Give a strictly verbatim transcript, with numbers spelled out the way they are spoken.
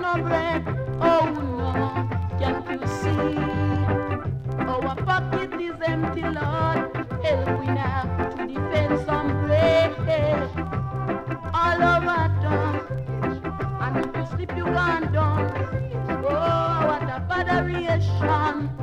no bread. Oh no, can't you see? Our pocket is empty, Lord. Help we now to defend some bread. All over town, and if you slip, you gone down. Oh, what a botheration.